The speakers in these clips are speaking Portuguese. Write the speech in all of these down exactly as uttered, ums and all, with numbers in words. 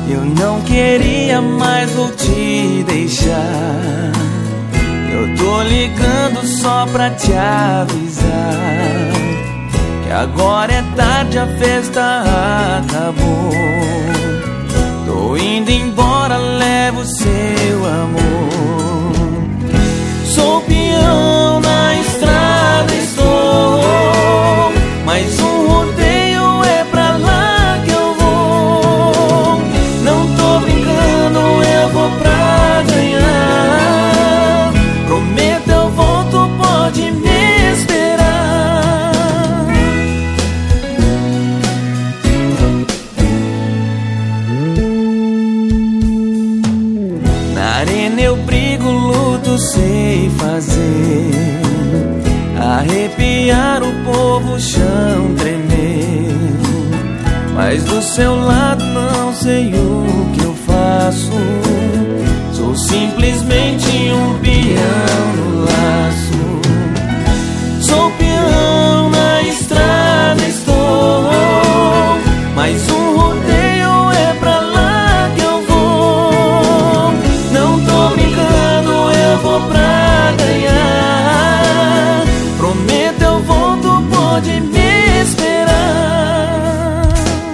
Eu não queria, mas vou te deixar. Eu tô ligando só pra te avisar que agora é tarde, a festa acabou. Tô indo embora, levo o seu amor. Sou peão na estrada, estou. Mais um rodeio, é pra lá que eu vou. Não tô brincando, eu vou pra ganhar. Prometo eu volto, pode me esperar. Na arena eu brigo, luto, sei fazer arrepiar o povo, o chão tremer. Mas do seu lado não sei o que eu faço. Sou simplesmente um peão no laço. Sou peão na estrada, estou. Mais um rodeio, é pra lá que eu vou. Não tô brincando, eu vou pra ganhar. Prometo eu volto, pode me esperar.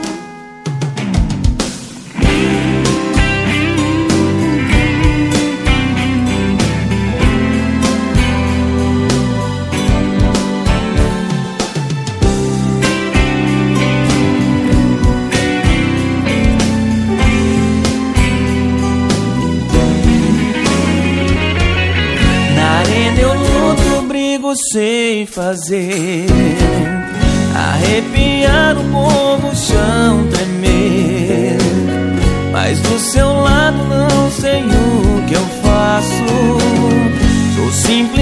Na arena eu luto, brigo, sei fazer arrepiar o povo, o chão tremer. Mas do seu lado não sei o que eu faço. Sou simples